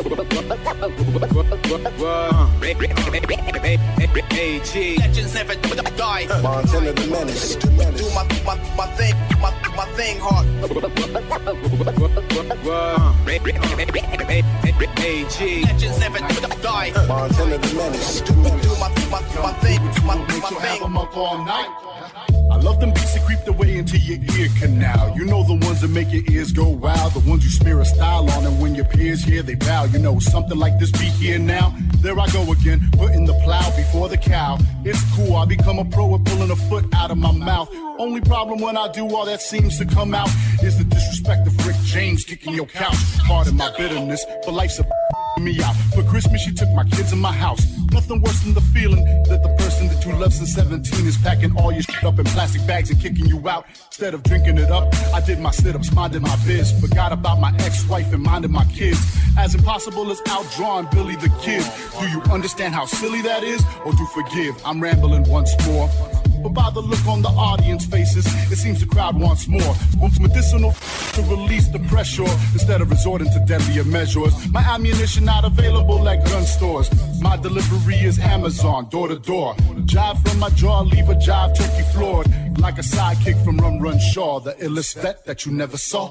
Legends never die. Montana the Menace. Do my, my, my thing, my, my thing hard. Legends never die. Montana the Menace. Do my, my, my thing, my, my thing. Them up all night. I love them beats that creep their way into your ear canal. You know the ones that make your ears go wild, the ones you smear a style on, and when your peers hear they bow. You know something like this beat here now. There I go again, putting the plow before the cow. It's cool, I become a pro at pulling a foot out of my mouth. Only problem when I do all that seems to come out is the disrespect of Rick James kicking your couch. Pardon my bitterness, but life's a me out. For Christmas, she took my kids in my house. Nothing worse than the feeling that the person that you love since seventeen is packing all your shit up in plastic bags and kicking you out. Instead of drinking it up, I did my sit-ups, minded my biz. Forgot about my ex-wife and minded my kids. As impossible as outdrawing Billy the Kid. Do you understand how silly that is? Or do forgive? I'm rambling once more. But by the look on the audience faces, it seems the crowd wants more. Wants medicinal to release the pressure instead of resorting to deadlier measures. My ammunition not available at gun stores. My delivery is Amazon, door to door. Jive from my jaw, leave a jive turkey floored. Like a sidekick from Rum Run Shaw, the illest vet that you never saw.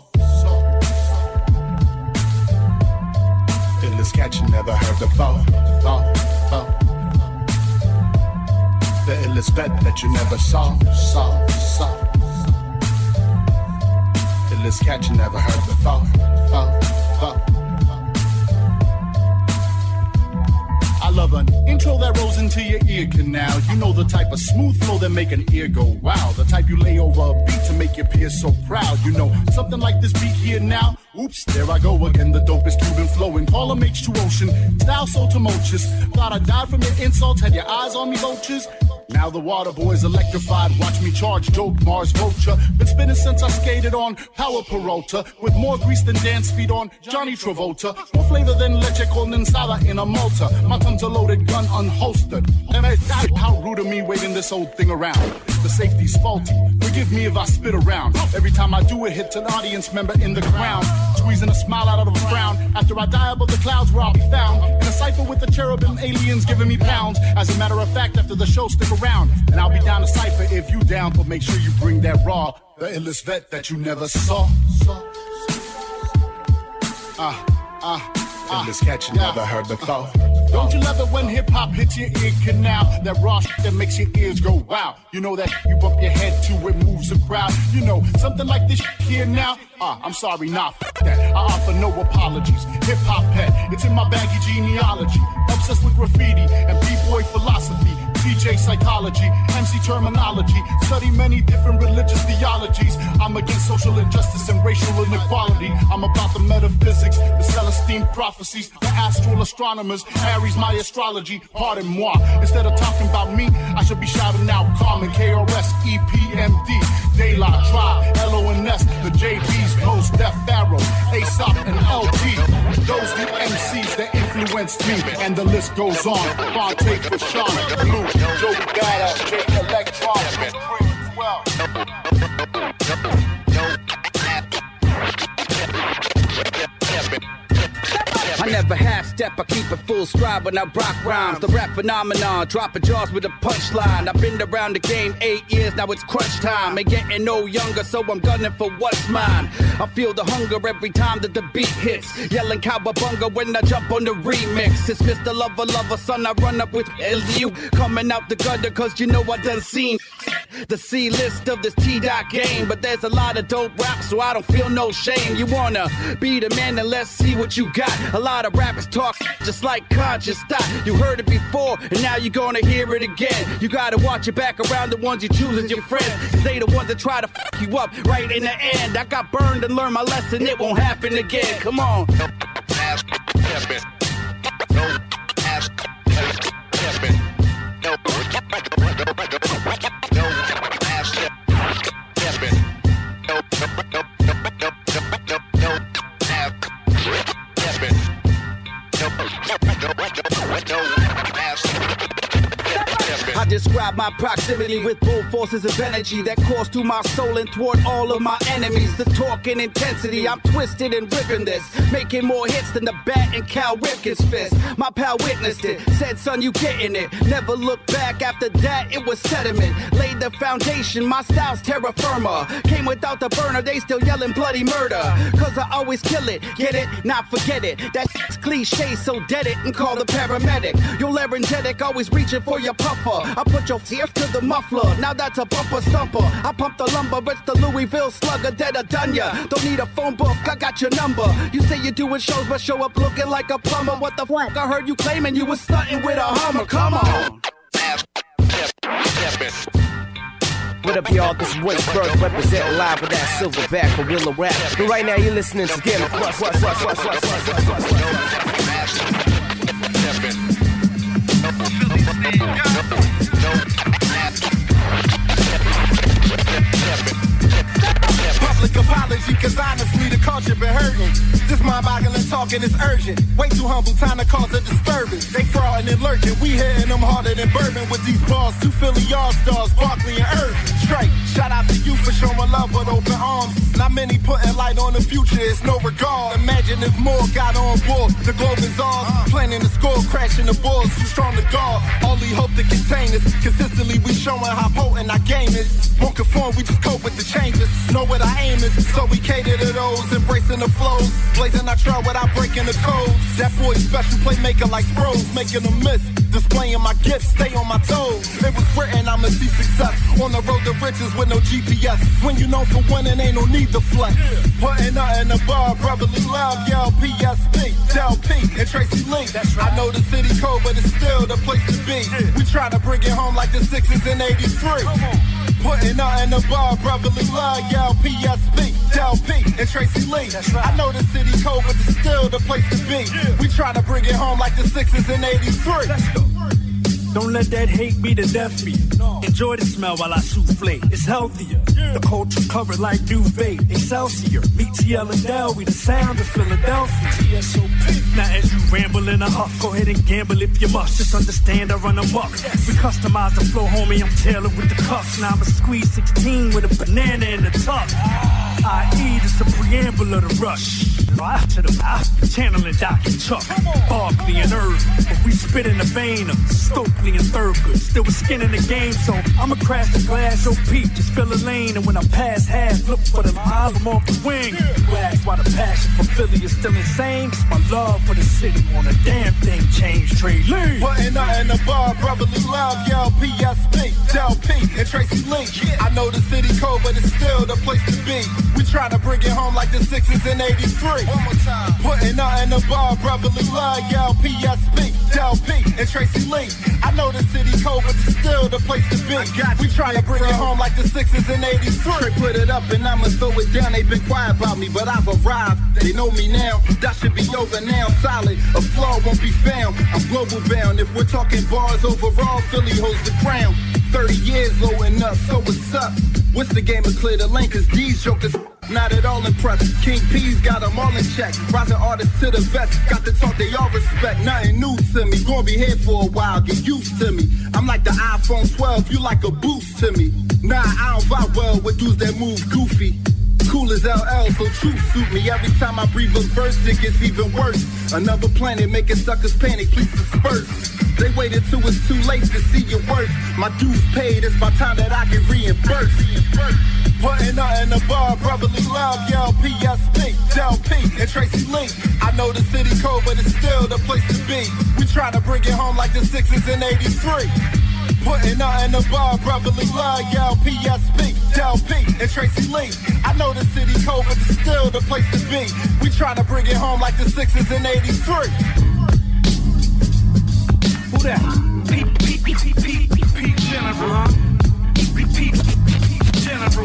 Illest cat you never heard before. Fall, fall. The illest vet that you never saw, saw, saw. Illest cat you never heard before, fall, fall. I love an intro that rolls into your ear canal. You know the type of smooth flow that make an ear go wow. The type you lay over a beat to make your peers so proud. You know, something like this beat here now. Oops, there I go again, the dopest Cuban flowing. Call him H two Ocean, style so tumultuous. Thought I died from your insults, had your eyes on me vultures. Now the water boy's electrified, watch me charge dope, Mars Vulture. Been spinning since I skated on Power Peralta, with more grease than dance feet on Johnny Travolta. More flavor than leche condensada in a Malta. My tongue's a loaded gun unholstered. And I, how rude of me waving this old thing around. The safety's faulty, forgive me if I spit around. Every time I do it, hits an audience member in the ground. Squeezing a smile out of a frown. After I die above the clouds where I'll be found. In a cipher with the cherubim aliens giving me pounds. As a matter of fact, after the show, stick around. And I'll be down to cipher if you down. But make sure you bring that raw. The illest vet that you never saw. Ah, ah. In this cat you never heard before. Don't you love it when hip-hop hits your ear canal? That raw shit that makes your ears go wow. You know that you bump your head to it moves the crowd. You know, something like this shit here now. Ah, I'm sorry, nah, f*** that. I offer no apologies. Hip-hop pet, it's in my baggy genealogy. Obsessed with graffiti and b-boy philosophy. C J psychology, M C terminology, study many different religious theologies. I'm against social injustice and racial inequality. I'm about the metaphysics, the Celestine prophecies, the astral astronomers, Aries, my astrology, pardon moi. Instead of talking about me, I should be shouting out Carmen, K R S, E P M D, De La Tribe, L O N S, the J Bs, Post Death Pharaoh, A$AP and L P. Those the M Cs that influenced me, and the list goes on. Fonte for Sean, Blue, Joey Badass, J Electron, Prince as well. I never half step, I keep it full stride when I rock rhymes. The rap phenomenon, dropping jaws with a punchline. I've been around the game eight years, now it's crunch time. Ain't getting no younger, so I'm gunning for what's mine. I feel the hunger every time that the beat hits. Yelling cowabunga when I jump on the remix. It's Mister Lover Lover, son, I run up with L U. Coming out the gutter, cause you know I done seen the C-list of this T-Dot game. But there's a lot of dope rap, so I don't feel no shame. You wanna be the man, then let's see what you got. A lot of rappers talk just like conscious thought. You heard it before, and now you're gonna hear it again. You gotta watch your back around the ones you choose as your friends, cause they the ones that try to fuck you up right in the end. I got burned and learned my lesson, it won't happen again. Come on. No ass heaven. No ass heaven. No no ass heaven. No no no no no no ass heaven. I describe my proximity with both forces of energy that course through my soul and toward all of my enemies. The torque and intensity, I'm twisted and ripping this, making more hits than the bat in Cal Ripken's fist. My pal witnessed it, said son you getting it. Never looked back after that, it was sediment. Laid the foundation, my style's terra firma. Came without the burner, they still yelling bloody murder. Cause I always kill it, get it, not forget it. That's cliche, so dead it and call the paramedic. Your laryngetic always reaching for your puffer. I put your teeth to the muffler, now that's a bumper stumper. I pump the lumber, it's the Louisville slugger, dead or done ya. Don't need a phone book, I got your number. You say you're doing shows, but show up looking like a plumber. What the fuck? I heard you claiming you was stunting with a Hummer. Come on. What up, y'all? This is Wade Burke, representing live with that silverback gorilla rap. But right now, you're listening to Gamma Crush. Public apology, cause honestly the culture been hurting. This mind-boggling talking is urgent. Way too humble, time to cause a disturbance. They frauding and lurking, we hitting them harder than bourbon with these bars. Two Philly All-Stars, Barkley and Irvin. Straight, shout out to you for showing love with open arms. Not many putting light on the future, it's no regard. Imagine if more got on board, the globe is ours. Planning to score, crashing the balls, too strong to guard. Only hope to contain us. Consistently we showing how potent our game is. Won't conform, we just cope with the changes. Know what our aim is, so we cater to those. Embracing the flows, blazing our trail without breaking the codes. That boy special playmaker like Sproles, making them miss. Displaying my gifts, stay on my toes. It was written I'ma see success. On the road to riches with no G P S. When you know for winning, ain't no need to flex. Putting nothing above brotherly love, yeah, P S P, Del P, and Tracy Lee. I know the city code, but it's still the place to be. We try to bring it home like the sixes in eighty-three. Putting nothing above brotherly love, yeah, P S P, Del P, and Tracy Lee. I know the city code, but it's still the place to be. We try to bring it home like the sixes in eighty-three. Don't let that hate be the death for you. Enjoy the smell while I souffle. It's healthier. The culture covered like duvet. Excelsior. Meet T L and Del. We the sound of Philadelphia. T S O P. Now as you ramble in a huff, go ahead and gamble if you must. Just understand I run amok. We customize the flow, homie. I'm tailored with the cuffs. Now I'ma squeeze sixteen with a banana in the tuck. I E, this a preamble of the rush. After the mouth, channeling Doc and Chuck, Barkley and Irv, but we spit in the vein of Stokely and Thurgood. Still with skin in the game, so I'ma crash the glass. O P, just fill a lane, and when I pass half, look for the live, I'm off the wing. You ask why the passion for Philly is still insane. It's my love for the city on a damn thing change. Trey Lee. Putting nothing above brotherly love, yo, P S P, Del P, and Tracy Lee. I know the city code, but it's still the place to be. We try to bring it home like the sixes in eighty-three. One more time. Putting nothing above brotherly love, yo, P S P, Del P, and Tracy Lee. I know the city code, but it's still the place to be. We try to bring it home like the sixes in eighty-three. Put it up and I'ma throw it down. They been quiet about me, but I've arrived. They know me now. That should be over now. Solid, a flaw won't be found. I'm global bound. If we're talking bars overall, Philly holds the crown. thirty years low enough, so what's up? What's the game of clear the lane? Cause these jokers not at all impressed. King P's got them all in check. Rising artists to the vest. Got the talk they all respect. Nothing new to me. Gonna be here for a while. Get used to me. I'm like the iPhone twelve. You like a boost to me. Nah, I don't vibe well with dudes that move goofy. Cool as L L, so truth suit me. Every time I breathe a verse, it gets even worse. Another planet making suckers panic, please disperse. They waited till it's too late to see your worth. My dues paid, it's my time that I get reimbursed. Putting nothing above brotherly love, yo, P S P, Del P, and Tracy Lee. I know the city code, but it's still the place to be. We try to bring it home like the sixes in eighty-three. Putting nothing above brotherly love, yo, P S P, Del P, and Tracy Lee. I know the city code, but it's still the place to be. We try to bring it home like the sixes in eighty-three. Who that? P, P, P, P, P, P, General. P, P, P, General.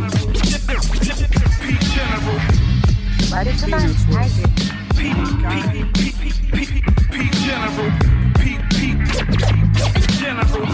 P, General. Right into my tiger. P, P, P, P, P, General. P, P, General.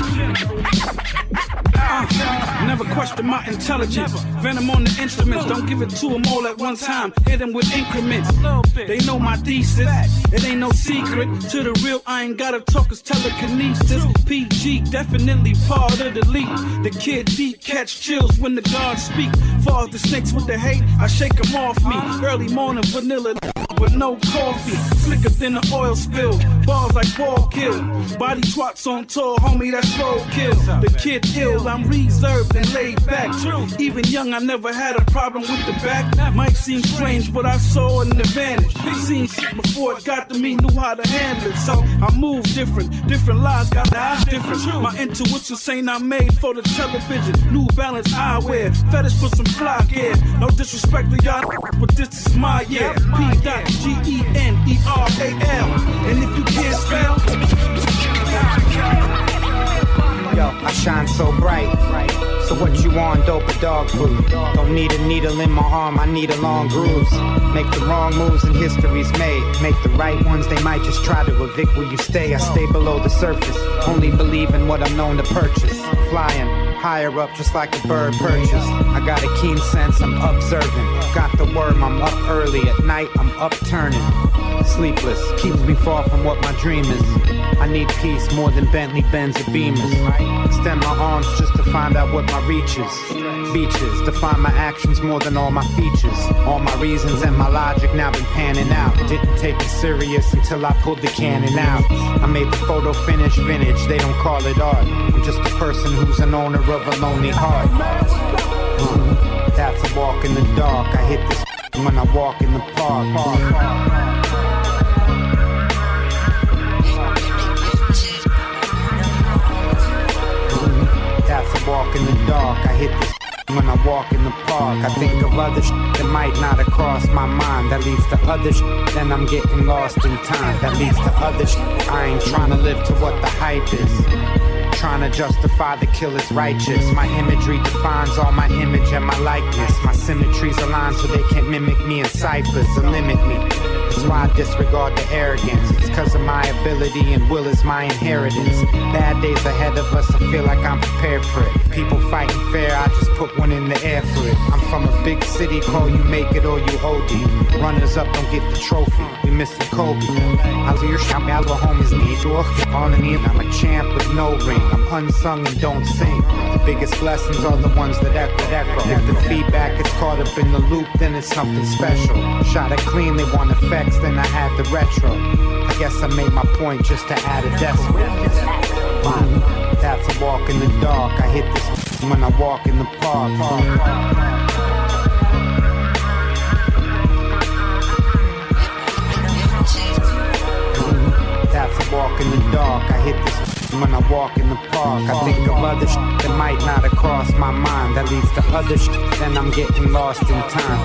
Uh, never question my intelligence. Venom on the instruments. Don't give it to them all at one time. Hit them with increments. They know my thesis. It ain't no secret. To the real, I ain't gotta talk. It's telekinesis. P G definitely part of the league. The kid deep catch chills when the guards speak. Fall the snakes with the hate. I shake them off me. Early morning vanilla with no coffee. Slicker than the oil spill. Balls like ball kill. Body twats on tour, homie, that's roll kill. The kid ill, I'm reserved and laid back. Even young, I never had a problem with the back. Might seem strange, but I saw an advantage. Seen shit before it got to me, knew how to handle it. So I move different, different lives got eyes different. My intuition saying I'm made for the television. New Balance eyewear, fetish for some fly gear. No disrespect to y'all, but this is my year. P dot G E N E R A L. And if you can't spell, yo, I shine so bright. So what you on, dope or dog food? Don't need a needle in my arm, I need a long grooves. Make the wrong moves and history's made. Make the right ones, they might just try to evict where you stay. I stay below the surface, only believe in what I'm known to purchase. Flying higher up just like a bird perches. I got a keen sense, I'm observant. Got the worm, I'm up early. At night, I'm upturning. Sleepless, keeps me far from what my dream is. I need peace more than Bentley, Benz, or Beamers. Extend my arms just to find out what my reach is. Beaches, define my actions more than all my features. All my reasons and my logic now been panning out. Didn't take it serious until I pulled the cannon out. I made the photo finish vintage, they don't call it art. I'm just a person who's an owner of a lonely heart. Mm, that's a walk in the dark. I hit this when I walk in the park. park. That's a walk in the dark. I hit this when I walk in the park. I think of other sh that might not have crossed my mind. That leads to other sh then I'm getting lost in time. That leads to other sh I ain't trying to live to what the hype is. Trying to justify the killer's righteous. My imagery defines all my image and my likeness. My symmetries align so they can't mimic me in ciphers or limit me. That's why I disregard the arrogance. It's cause of my ability and will is my inheritance. Bad days ahead of us, I feel like I'm prepared for it. People fighting fair, I just put one in the air for it. I'm from a big city, call you make it or you O D. Runners up don't get the trophy, we missing Kobe. I was your shop, I was homies need to on me. I'm a champ with no ring, I'm unsung and don't sing. The biggest blessings are the ones that echo, echo. If the feedback gets caught up in the loop, then it's something special. Shot it clean, they want effects, then I had the retro. I guess I made my point just to add a decimal. Mm, that's a walk in the dark. I hit this when I walk in the park. park. when I walk in the park. I think of other shit that might not have crossed my mind. That leads to other shit, then I'm getting lost in time.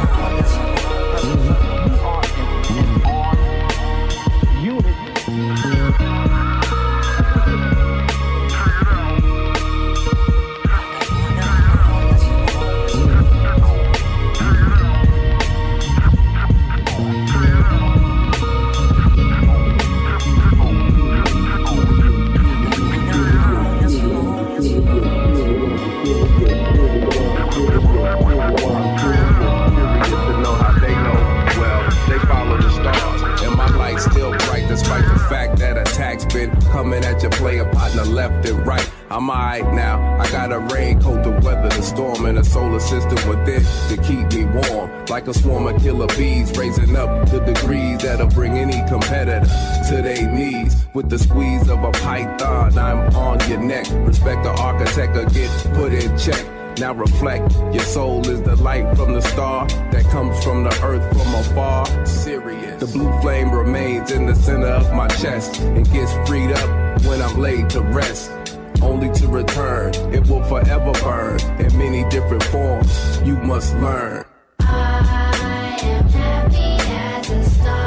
Despite the fact that attacks been coming at your player partner left and right. I'm alright now, I got a raincoat to weather the storm and a solar system within to keep me warm. Like a swarm of killer bees, raising up the degrees that'll bring any competitor to their knees. With the squeeze of a python, I'm on your neck. Respect the architect or get put in check. Now reflect, your soul is the light from the star that comes from the earth from afar. Serious. The blue flame remains in the center of my chest and gets freed up when I'm laid to rest. Only to return, it will forever burn in many different forms. You must learn. I am happy as a star.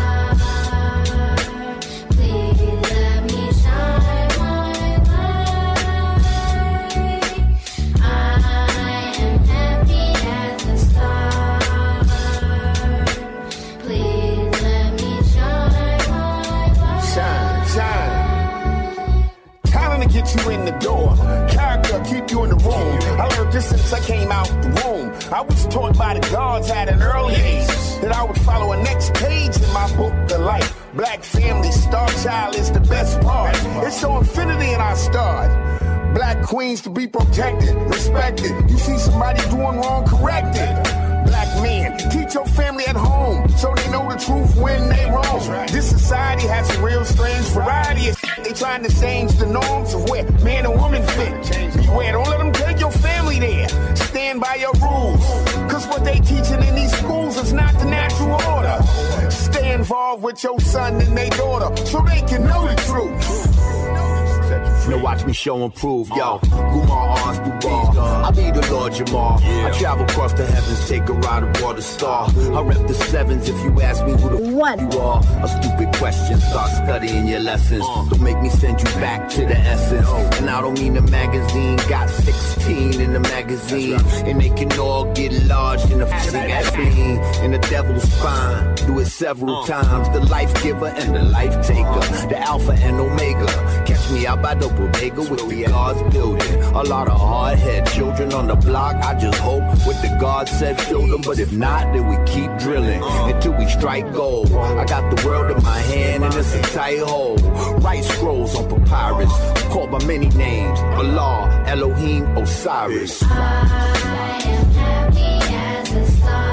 Get you in the door, character keep you in the room. I learned this since I came out the womb. I was taught by the gods at an early age that I would follow a next page in my book of life. Black family, star child is the best part. It's so infinity in our stars. Black queens to be protected, respected. You see somebody doing wrong, correct it. Black men, teach your family at home so they know the truth when they wrong. This society has a real strange variety. They trying to change the norms of where man and woman fit. Beware, don't let them take your family there. Stand by your rules, cause what they teaching in these schools is not the natural order. Stay involved with your son and their daughter so they can know the truth. Now watch me show and prove, yo. Gumar arms through ball. I be the Lord Jamar. I travel across the heavens, take a ride aboard a star. I rep the sevens if you ask me who the one you are. A stupid question, start studying your lessons. Don't make me send you back to the essence. And I don't mean the magazine, got sixteen in the magazine. And they can all get lodged in the magazine. In the devil's spine, do it several times. The life giver and the life taker. The alpha and omega. Catch me out by the bodega with the God's building. A lot of hard-head children on the block. I just hope what the God said filled them. But if not, then we keep drilling until we strike gold. I got the world in my hand and it's a tight hole. Write scrolls on papyrus, called by many names. Allah, Elohim, Osiris. I am happy as a star.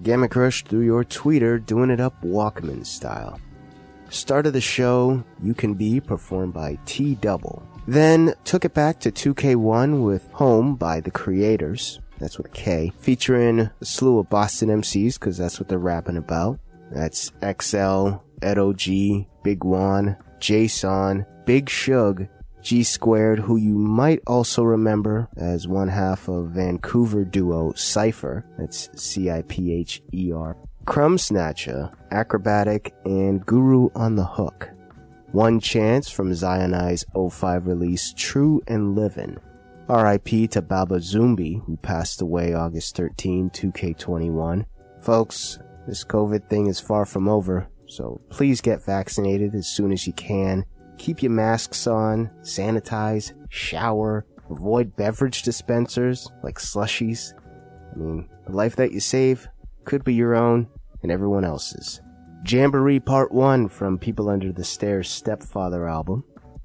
Gamma Crush through your tweeter, doing it up Walkman style. Start of the show, You Can Be, performed by T-Double. Then took it back to two K one with Home by The Creators. That's with a K. Featuring a slew of Boston M Cs, because that's what they're rapping about. That's X L, Edo G, Big Juan, Jason, Big Shug, G Squared, who you might also remember as one half of Vancouver duo Cypher. That's C I P H E R. Crumb Snatcher, Acrobatic, and Guru on the Hook. One Chance from Zioni's oh five release True and Livin'. R I P to Baba Zumbi, who passed away August thirteenth, two K twenty-one. Folks, this COVID thing is far from over, so please get vaccinated as soon as you can. Keep your masks on, sanitize, shower, avoid beverage dispensers like slushies. I mean, the life that you save could be your own and everyone else's. Jamboree Part one from People Under the Stairs' Stepfather album.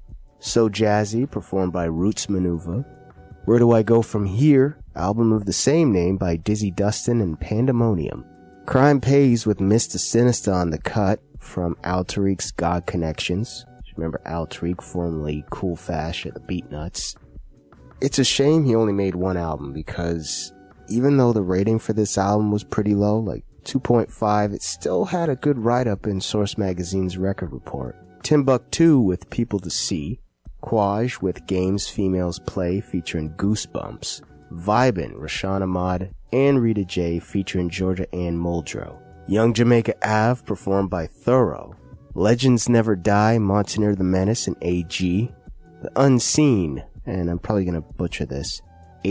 So Jazzy, performed by Roots Manuva. Where Do I Go From Here, album of the same name by Dizzy Dustin and Pandemonium. Crime Pays with Mister Sinister on the cut from Al Tariq's God Connections. Remember Al Tariq, formerly Cool Fash at the Beatnuts. It's a shame he only made one album, because even though the rating for this album was pretty low, like two point five, it still had a good write-up in Source Magazine's record report. Timbuktu with People to See. Quaj with Games Females Play featuring Goosebumps. Vibin', Rashawn Ahmad, and Rita J featuring Georgia Ann Muldrow. Young Jamaica Ave performed by Thorough. Legends Never Die, Montaner the Menace, and A G. The Unseen, and I'm probably going to butcher this,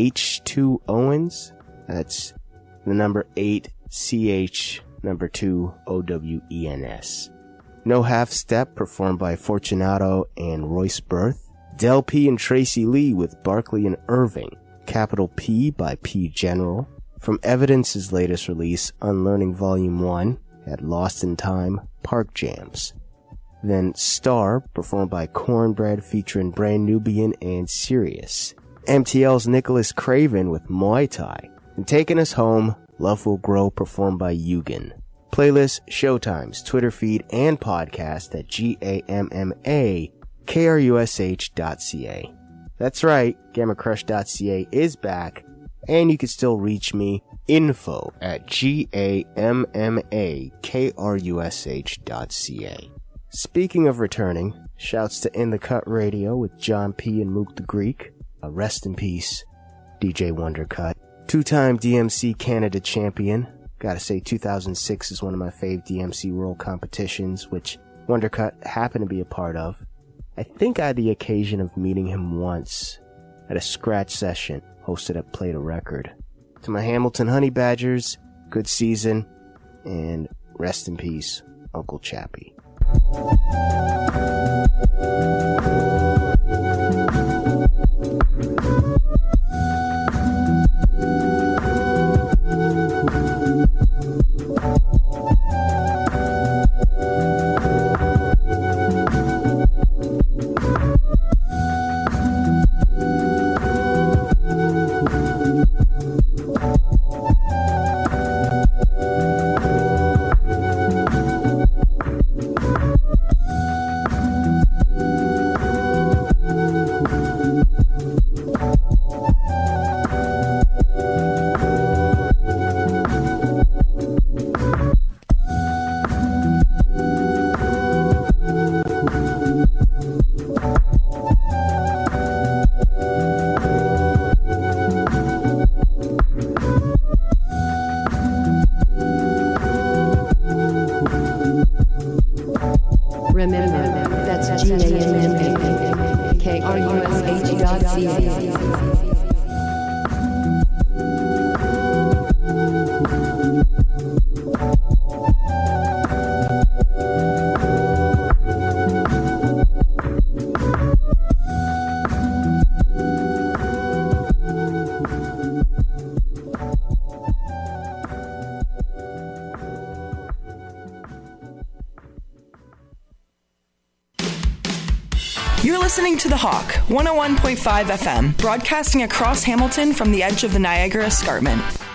H two Owens. That's the number eight, C H, number two, O W E N S. No Half Step, performed by Fortunato and Royce Birth. Del P and Tracy Lee with Barkley and Irving. Capital P by P General. From Evidence's latest release, Unlearning Volume one, at Lost in Time, Park Jams. Then Star, performed by Cornbread featuring Brand Nubian and Sirius. M T L's Nicholas Craven with Muay Thai. And taking us home, Love Will Grow, performed by Yugen. Playlist, showtimes, Twitter feed, and podcast at G A M M A K R U S H dot C A. That's right, Gamma Crush dot C A is back, and you can still reach me, info at G A M M A K R U S H dot C A. Speaking of returning, shouts to In the Cut Radio with John P. and Mook the Greek. A rest in peace, D J Wondercut. Two-time D M C Canada champion. Gotta say, two thousand six is one of my fave D M C World competitions, which Wondercut happened to be a part of. I think I had the occasion of meeting him once at a scratch session hosted at Play the Record. To my Hamilton Honey Badgers, good season, and rest in peace, Uncle Chappie. You're listening to The Hawk, one oh one point five F M, broadcasting across Hamilton from the edge of the Niagara Escarpment.